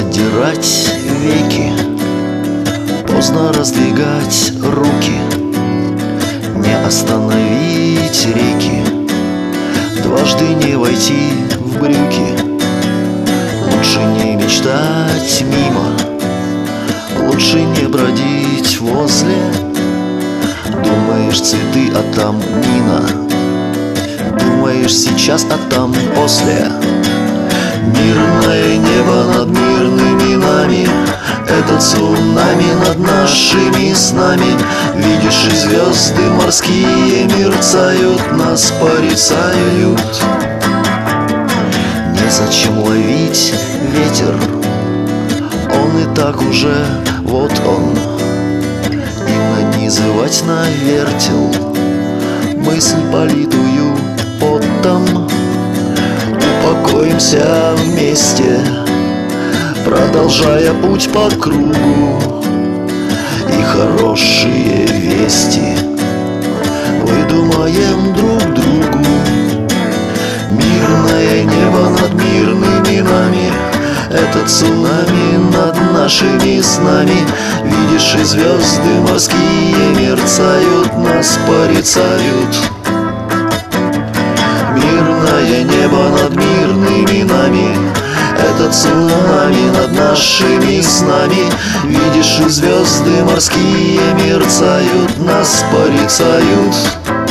задирать веки, поздно раздвигать руки, не остановить реки, дважды не войти в брюки. Лучше не мечтать мимо, лучше не бродить возле. Думаешь, цветы, а там мина. Думаешь, сейчас, а там после. Мирное небо над мирными нами, это цунами над нашими снами. Видишь, и звезды морские мерцают, нас порицают. Незачем ловить ветер, он и так уже, вот он. И нанизывать на вертел мысль, политую потом. Упокоимся вместе, продолжая путь по кругу. И хорошие вести выдумаем друг другу. Мирное небо над мирными нами, это цунами над нашими снами. Видишь, и звезды морские мерцают, нас порицают. Мирное небо над мирными нами, это цунами над нашими снами. Видишь, и звезды морские мерцают, нас порицают.